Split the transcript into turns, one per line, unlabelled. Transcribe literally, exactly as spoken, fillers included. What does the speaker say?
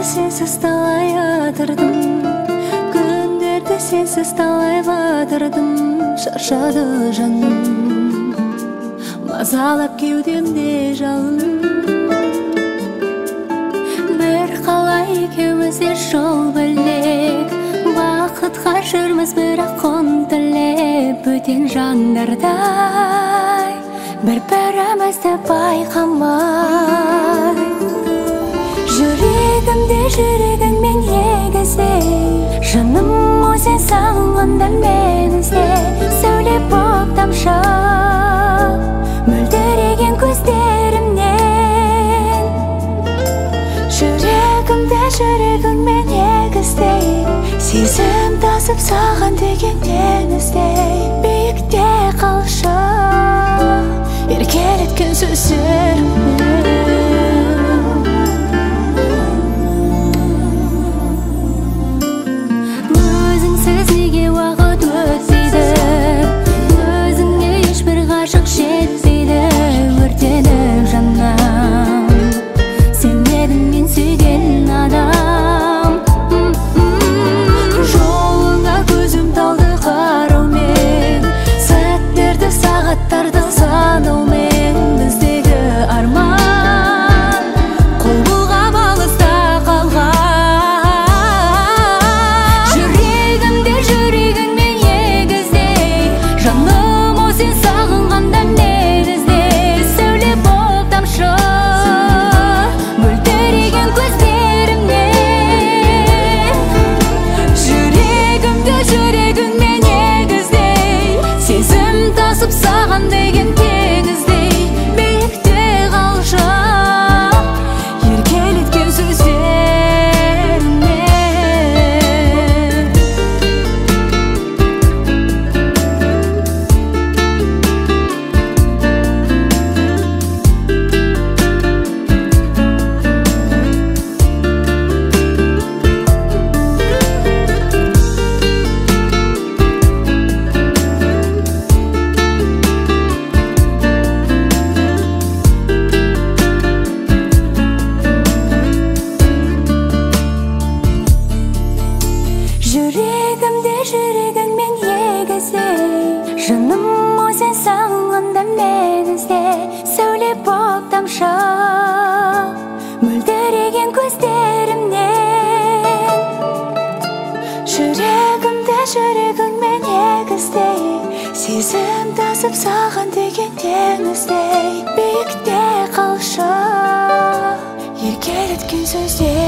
sensiz talay atırdım, günlerde sensiz talay batırdım. Şarşadı жаным, мазалап кеудемде жалын. Бір қалай екеуміз де жол бөлек, бақытқа жүрміз бірақ құн тілеп. Бөтен жандардай бір-бірімізді байқамай, жүрегімде жүрегіңмен егізбей, жаным о сен сағынғанда мен ізде. Сәуле боп тамшы мөлдіреген көздерімнен, жүрегімде жүрегіңмен егіздей, сезім тасып саған деген теңіздей. Биікте қалшы еркелеткен сөздеріммен. Өзіңсіз неге уақыт өтпейді, өзіңе ешбір ғашық жетпейді. Өртеніп жанам, сен едің мен сүйген адам. Жолыңа көзім талды қараумен, сәттерді сағаттарды санаумен. Біздегі арман қол бұлғап алыста қалған, жүрегімде жүрегіңмен егіздей, жаным о сен сағынғанда мен ізде. Сәуле боп тамшы мөлдіреген көздерімнен, жүрегімде жүрегіңмен егіздей, сезім тасып саған деген теңіздей. Биікте қалшы еркелеткен сөздеріммен. Жүрегімде жүрегіңмен егіздей, жаным о сен сағынғанда мен ізде. Сәуле боп тамшы мөлдіреген көздерімнен, жүрегімде жүрегіңмен егіздей, сезім тасып саған деген теңіздей. Биікте қалшы еркелеткен сөздер.